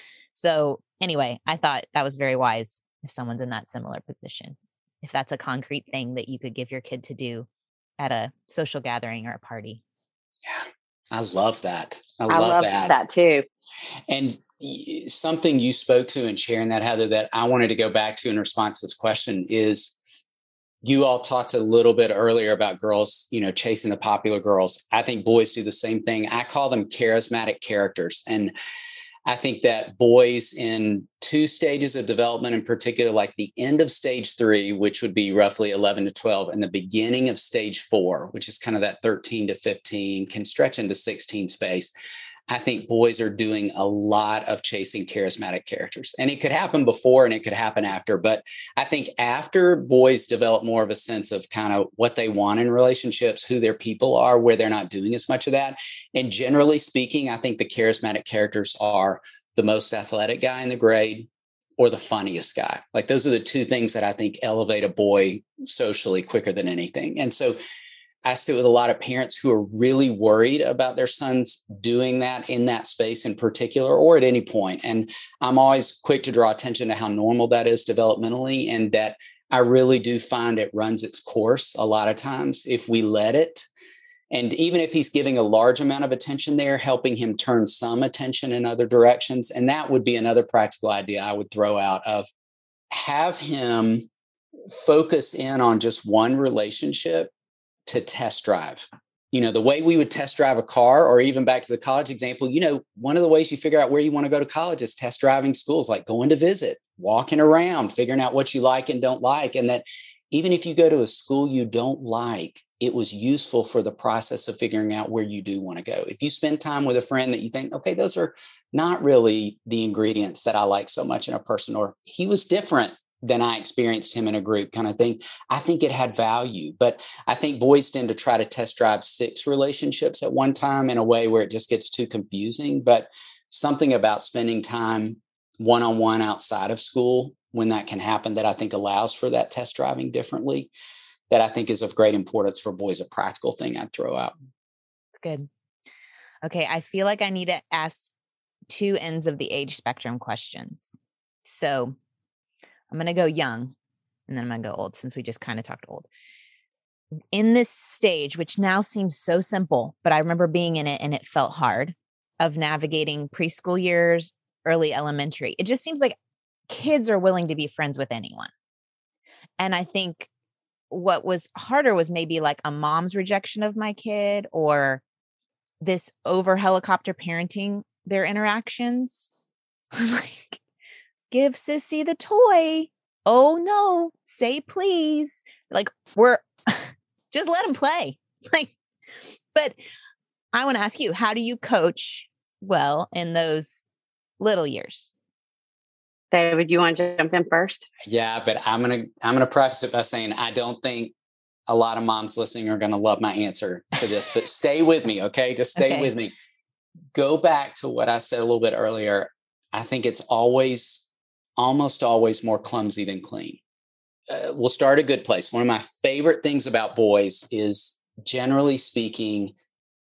So anyway, I thought that was very wise if someone's in that similar position. If that's a concrete thing that you could give your kid to do at a social gathering or a party. Yeah, I love that. I, I love, love that. that too. And something you spoke to and sharing that, Heather, that I wanted to go back to in response to this question is you all talked a little bit earlier about girls, you know, chasing the popular girls. I think boys do the same thing. I call them charismatic characters. And I think that boys in two stages of development in particular, like the end of stage three, which would be roughly eleven to twelve, and the beginning of stage four, which is kind of that thirteen to fifteen, can stretch into sixteen space. I think boys are doing a lot of chasing charismatic characters. And it could happen before and it could happen after. But I think after boys develop more of a sense of kind of what they want in relationships, who their people are, where they're not doing as much of that. And generally speaking, I think the charismatic characters are the most athletic guy in the grade or the funniest guy. Like those are the two things that I think elevate a boy socially quicker than anything. And so I sit with a lot of parents who are really worried about their sons doing that in that space in particular, or at any point. And I'm always quick to draw attention to how normal that is developmentally, and that I really do find it runs its course a lot of times if we let it. And even if he's giving a large amount of attention there, helping him turn some attention in other directions. And that would be another practical idea I would throw out of have him focus in on just one relationship to test drive. You know, the way we would test drive a car, or even back to the college example, you know, one of the ways you figure out where you want to go to college is test driving schools, like going to visit, walking around, figuring out what you like and don't like. And that even if you go to a school you don't like, it was useful for the process of figuring out where you do want to go. If you spend time with a friend that you think, okay, those are not really the ingredients that I like so much in a person, or he was different than I experienced him in a group kind of thing, I think it had value. But I think boys tend to try to test drive six relationships at one time in a way where it just gets too confusing. But something about spending time one-on-one outside of school when that can happen that I think allows for that test driving differently, that I think is of great importance for boys, a practical thing I'd throw out. Good. Okay. I feel like I need to ask two ends of the age spectrum questions. So I'm going to go young and then I'm going to go old, since we just kind of talked old. In this stage, which now seems so simple, but I remember being in it and it felt hard, of navigating preschool years, early elementary. It just seems like kids are willing to be friends with anyone. And I think what was harder was maybe like a mom's rejection of my kid, or this over helicopter parenting their interactions. Like, give Sissy the toy. Oh no, say please. Like, we're just let him play. Like, But I want to ask you, how do you coach well in those little years? David, you want to jump in first? Yeah, but I'm gonna I'm gonna preface it by saying I don't think a lot of moms listening are gonna love my answer to this, but stay with me, okay? Just stay Okay. with me. Go back to what I said a little bit earlier. I think it's always, almost always more clumsy than clean. Uh, we'll start a good place. One of my favorite things about boys is, generally speaking,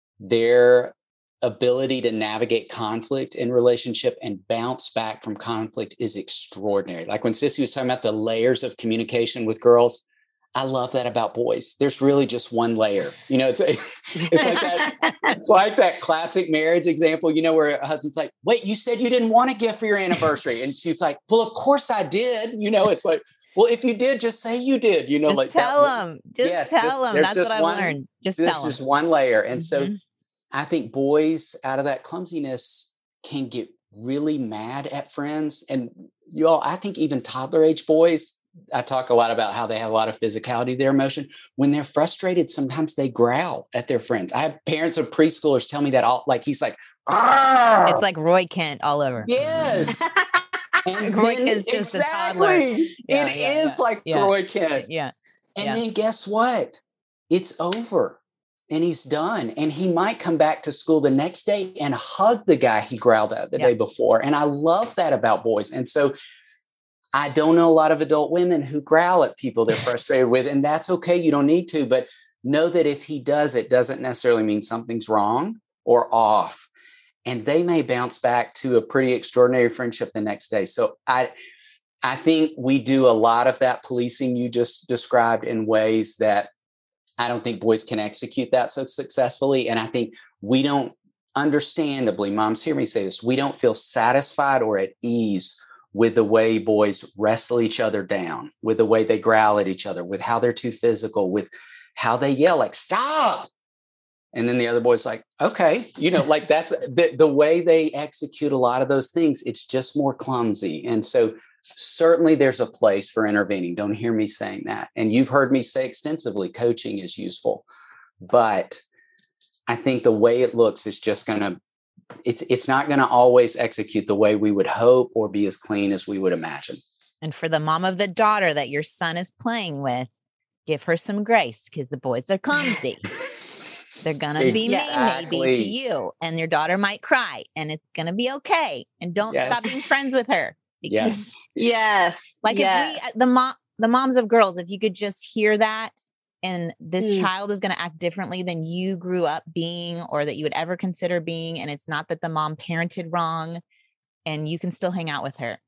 their ability to navigate conflict in relationship and bounce back from conflict is extraordinary. Like when Sissy was talking about the layers of communication with girls, I love that about boys. There's really just one layer. You know, it's a, it's like that. It's like that classic marriage example, you know, where a husband's like, wait, you said you didn't want a gift for your anniversary. And she's like, well, of course I did. You know, it's like, well, if you did, just say you did, you know, just like tell that. them, just yes, tell just, them. That's just what I've one, learned. Just there's tell them. just one layer. And Mm-hmm. so I think boys out of that clumsiness can get really mad at friends. And you all, I think even toddler age boys, I talk a lot about how they have a lot of physicality to their emotion. When they're frustrated, sometimes they growl at their friends. I have parents of preschoolers tell me that all, like, he's like, Arr! It's like Roy Kent all over. Yes. And Roy then, Kent's just exactly, a toddler. Yeah, it yeah, is yeah, like yeah. Roy Kent. Yeah. And yeah. then guess what? It's over and he's done. And he might come back to school the next day and hug the guy he growled at the Yeah. day before. And I love that about boys. And so I don't know a lot of adult women who growl at people they're frustrated with, and that's okay. You don't need to, but know that if he does, it doesn't necessarily mean something's wrong or off. And they may bounce back to a pretty extraordinary friendship the next day. So I, I think we do a lot of that policing you just described in ways that I don't think boys can execute that so successfully. And I think we don't, understandably, moms hear me say this, we don't feel satisfied or at ease with the way boys wrestle each other down, with the way they growl at each other, with how they're too physical, with how they yell like, stop. And then the other boy's like, okay, you know, like that's the, the way they execute a lot of those things. It's just more clumsy. And so certainly there's a place for intervening. Don't hear me saying that. And you've heard me say extensively, coaching is useful. But I think the way it looks is just going to, it's it's not going to always execute the way we would hope or be as clean as we would imagine. And for the mom of the daughter that your son is playing with, give her some grace because the boys are clumsy. They're going to be Exactly. mean maybe to you, and your daughter might cry, and it's going to be okay. And don't Yes. stop being friends with her. Because Yes. Yes. like yes. if we, the mom, the moms of girls, if you could just hear that, and this Mm. child is going to act differently than you grew up being or that you would ever consider being. And it's not that the mom parented wrong and you can still hang out with her.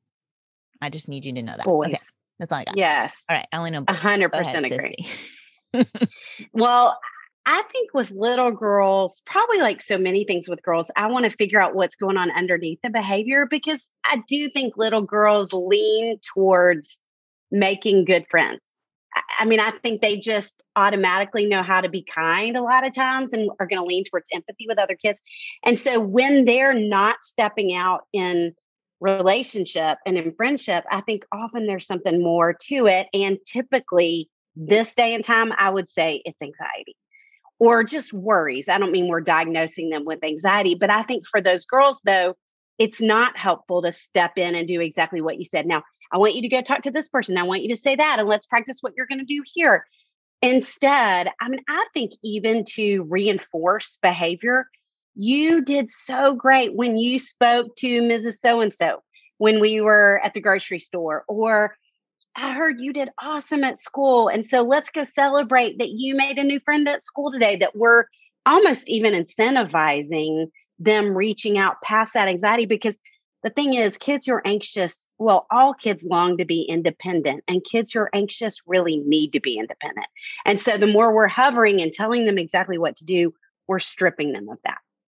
I just need you to know that. Boys. Okay. That's all I got. Yes. All right. I only know A boys. hundred Go ahead, percent agree. Sissy. Well, I think with little girls, probably like so many things with girls, I want to figure out what's going on underneath the behavior, because I do think little girls lean towards making good friends. I- I mean, I think they just automatically know how to be kind a lot of times and are going to lean towards empathy with other kids. And so when they're not stepping out in relationship and in friendship, I think often there's something more to it. And typically this day and time, I would say it's anxiety or just worries. I don't mean we're diagnosing them with anxiety, but I think for those girls, though, it's not helpful to step in and do exactly what you said. Now, I want you to go talk to this person. I want you to say that, and let's practice what you're going to do here. Instead, I mean, I think even to reinforce behavior, you did so great when you spoke to Missus So-and-so when we were at the grocery store, or I heard you did awesome at school. And so let's go celebrate that you made a new friend at school today, that we're almost even incentivizing them reaching out past that anxiety. Because the thing is, kids who are anxious, well, all kids long to be independent, and kids who are anxious really need to be independent. And so the more we're hovering and telling them exactly what to do, we're stripping them of that.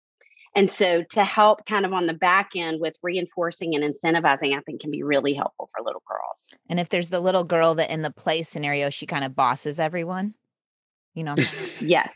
And so to help kind of on the back end with reinforcing and incentivizing, I think can be really helpful for little girls. And if there's the little girl that in the play scenario, she kind of bosses everyone, you know. Yes.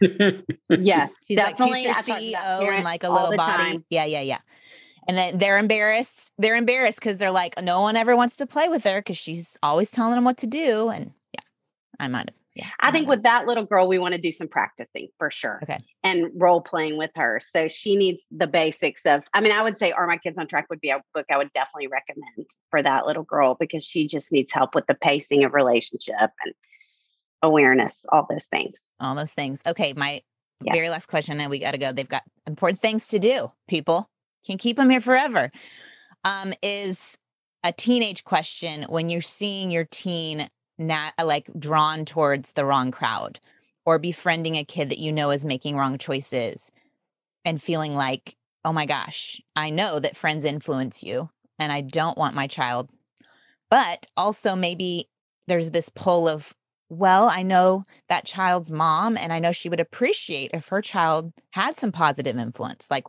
Yes. She's definitely. like future I talk to C E that O parent and like a all little the body. time. Yeah, yeah, yeah. And then they're embarrassed. They're embarrassed because they're like, no one ever wants to play with her because she's always telling them what to do. And yeah, I might have. Yeah. I think with that little girl, we want to do some practicing for sure. Okay. And role playing with her. So she needs the basics of, I mean, I would say Are My Kids on Track would be a book I would definitely recommend for that little girl, because she just needs help with the pacing of relationship and awareness, all those things. All those things. Okay. My Yeah. very last question, and we got to go. They've got important things to do, people. Can't keep them here forever. Um, is a teenage question when you're seeing your teen not like drawn towards the wrong crowd, or befriending a kid that you know is making wrong choices and feeling like, oh my gosh, I know that friends influence you and I don't want my child. But also maybe there's this pull of, well, I know that child's mom and I know she would appreciate if her child had some positive influence. Like,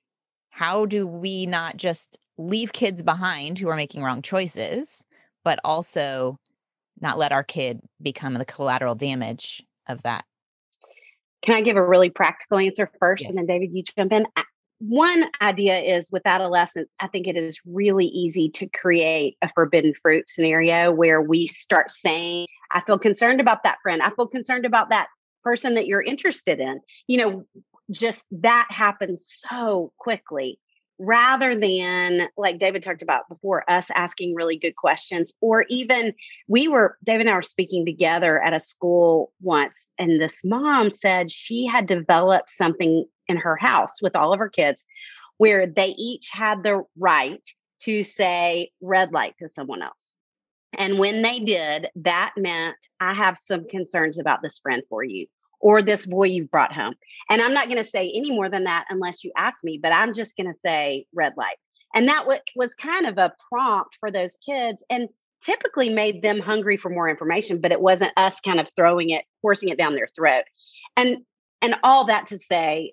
how do we not just leave kids behind who are making wrong choices, but also not let our kid become the collateral damage of that? Can I give a really practical answer first? Yes. And then David, you jump in. One idea is with adolescents, I think it is really easy to create a forbidden fruit scenario where we start saying, I feel concerned about that friend. I feel concerned about that person that you're interested in. You know, just that happens so quickly, rather than, like David talked about before, us asking really good questions. Or even we were, David and I were speaking together at a school once, and this mom said she had developed something in her house with all of her kids where they each had the right to say red light to someone else. And when they did, that meant, I have some concerns about this friend for you, or this boy you brought home. And I'm not going to say any more than that unless you ask me, but I'm just going to say red light. And that w- was kind of a prompt for those kids, and typically made them hungry for more information, but it wasn't us kind of throwing it, forcing it down their throat. And, and all that to say,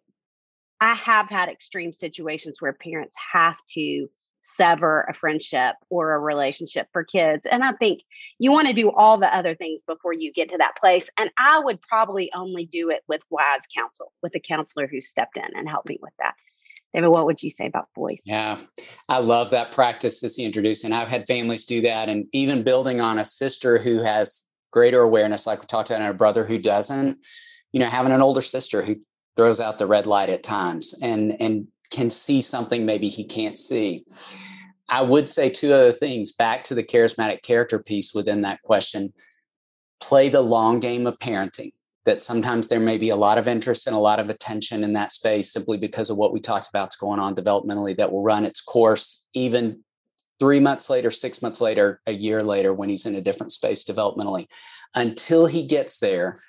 I have had extreme situations where parents have to sever a friendship or a relationship for kids. And I think you want to do all the other things before you get to that place. And I would probably only do it with wise counsel, with a counselor who stepped in and helped me with that. David, what would you say about boys? Yeah, I love that practice that you introduced. And I've had families do that. And even building on a sister who has greater awareness, like we talked about, and a brother who doesn't, you know, having an older sister who throws out the red light at times and, and can see something maybe he can't see. I would say two other things back to the charismatic character piece within that question. Play the long game of parenting, that sometimes there may be a lot of interest and a lot of attention in that space simply because of what we talked about is going on developmentally, that will run its course even three months later, six months later, a year later, when he's in a different space developmentally. Until he gets there,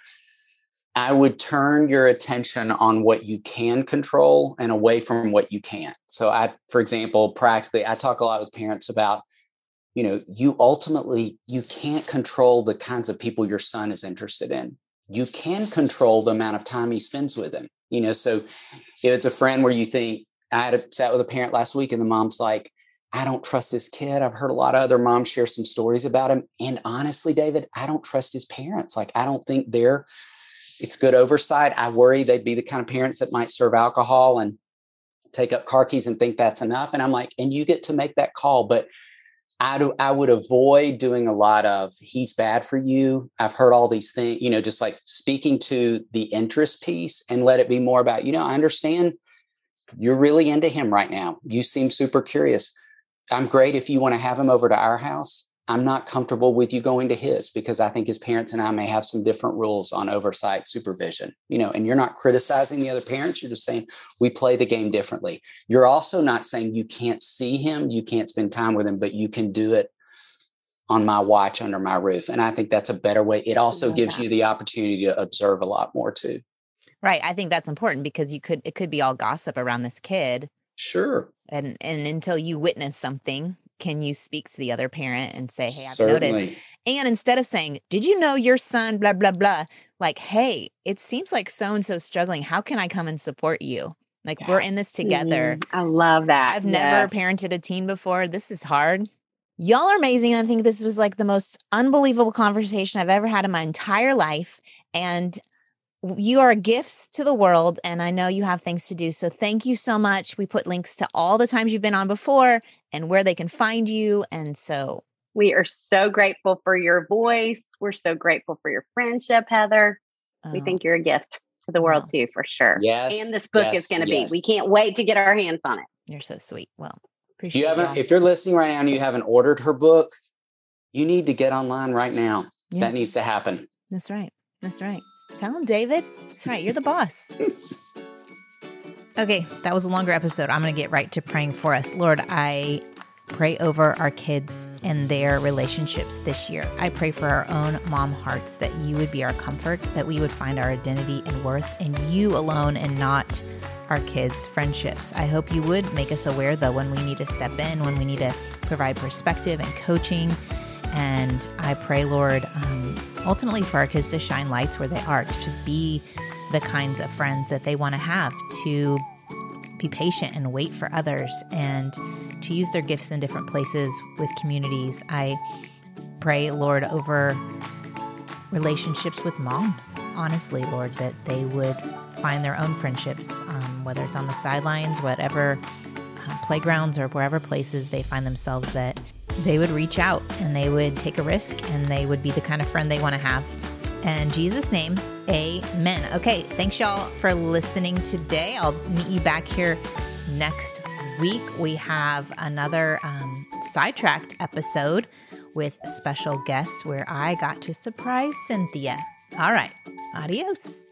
I would turn your attention on what you can control and away from what you can't. So I, for example, practically, I talk a lot with parents about, you know, you ultimately, you can't control the kinds of people your son is interested in. You can control the amount of time he spends with them. You know, so if it's a friend where you think, I had a, sat with a parent last week and the mom's like, I don't trust this kid. I've heard a lot of other moms share some stories about him. And honestly, David, I don't trust his parents. Like, I don't think they're, it's good oversight. I worry they'd be the kind of parents that might serve alcohol and take up car keys and think that's enough. And I'm like, and you get to make that call. But I do, I would avoid doing a lot of, he's bad for you. I've heard all these things, you know, just like speaking to the interest piece, and let it be more about, you know, I understand you're really into him right now. You seem super curious. I'm great if you want to have him over to our house. I'm not comfortable with you going to his, because I think his parents and I may have some different rules on oversight supervision, you know, and you're not criticizing the other parents. You're just saying we play the game differently. You're also not saying you can't see him, you can't spend time with him, but you can do it on my watch under my roof. And I think that's a better way. It also gives that. You the opportunity to observe a lot more too. Right. I think that's important, because you could, it could be all gossip around this kid. Sure. And, and until you witness something, can you speak to the other parent and say, hey, I've Certainly. noticed. And instead of saying, did you know your son, blah, blah, blah, like, hey, it seems like so-and-so struggling. How can I come and support you? Like, yeah. We're in this together. Mm, I love that. I've yes. never parented a teen before. This is hard. Y'all are amazing. I think this was like the most unbelievable conversation I've ever had in my entire life. And you are gifts to the world, and I know you have things to do. So thank you so much. We put links to all the times you've been on before and where they can find you. And so We are so grateful for your voice. We're so grateful for your friendship, Heather. Oh. We think you're a gift to the world, wow. too, for sure. Yes. And this book yes, is going to yes. be. We can't wait to get our hands on it. You're so sweet. Well, if you haven't, if you're listening right now and you haven't ordered her book, you need to get online right now. Yeah. That needs to happen. That's right. That's right. Tell him, David. That's right. You're the boss. Okay, that was a longer episode. I'm going to get right to praying for us. Lord, I pray over our kids and their relationships this year. I pray for our own mom hearts that you would be our comfort, that we would find our identity and worth in you alone and not our kids' friendships. I hope you would make us aware, though, when we need to step in, when we need to provide perspective and coaching. And I pray, Lord, um, ultimately for our kids to shine lights where they are, to be the kinds of friends that they want to have, to be patient and wait for others, and to use their gifts in different places with communities. I pray, Lord, over relationships with moms, honestly, Lord, that they would find their own friendships, um, whether it's on the sidelines, whatever uh, playgrounds or wherever places they find themselves, that they would reach out and they would take a risk and they would be the kind of friend they want to have. In Jesus' name, amen. Okay, thanks y'all for listening today. I'll meet you back here next week. We have another um, sidetracked episode with special guests where I got to surprise Cynthia. All right, adios.